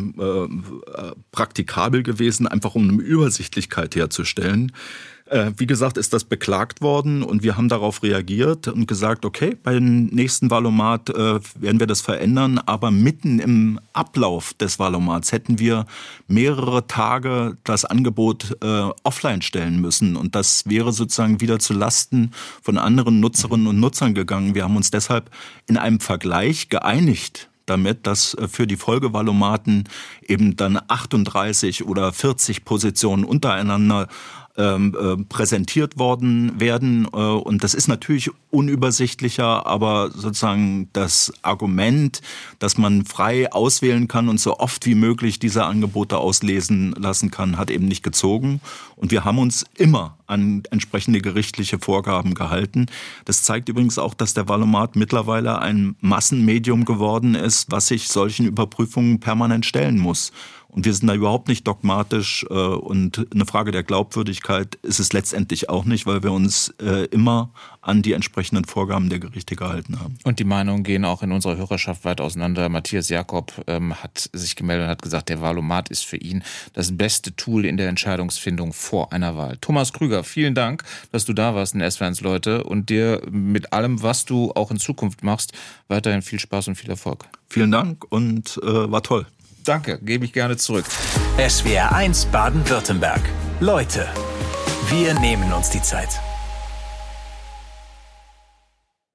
praktikabel gewesen, einfach um eine Übersichtlichkeit herzustellen. Wie gesagt, ist das beklagt worden und wir haben darauf reagiert und gesagt, okay, beim nächsten Wahlomat äh, werden wir das verändern, aber mitten im Ablauf des Wahlomats hätten wir mehrere Tage das Angebot äh, offline stellen müssen und das wäre sozusagen wieder zu Lasten von anderen Nutzerinnen und Nutzern gegangen. Wir haben uns deshalb in einem Vergleich geeinigt damit, dass für die Folgevalomaten eben dann achtunddreißig oder vierzig Positionen untereinander Ähm, äh, präsentiert worden werden. Äh, und das ist natürlich unübersichtlicher, aber sozusagen das Argument, dass man frei auswählen kann und so oft wie möglich diese Angebote auslesen lassen kann, hat eben nicht gezogen. Und wir haben uns immer an entsprechende gerichtliche Vorgaben gehalten. Das zeigt übrigens auch, dass der Valomat mittlerweile ein Massenmedium geworden ist, was sich solchen Überprüfungen permanent stellen muss. Und wir sind da überhaupt nicht dogmatisch äh, und eine Frage der Glaubwürdigkeit ist es letztendlich auch nicht, weil wir uns äh, immer an die entsprechenden Vorgaben der Gerichte gehalten haben. Und die Meinungen gehen auch in unserer Hörerschaft weit auseinander. Matthias Jakob ähm, hat sich gemeldet und hat gesagt, der Valomat ist für ihn das beste Tool in der Entscheidungsfindung vor einer Wahl. Thomas Krüger, vielen Dank, dass du da warst in S W R eins Leute und dir mit allem, was du auch in Zukunft machst, weiterhin viel Spaß und viel Erfolg. Vielen Dank und äh, war toll. Danke, gebe ich gerne zurück. S W R eins Baden-Württemberg. Leute, wir nehmen uns die Zeit.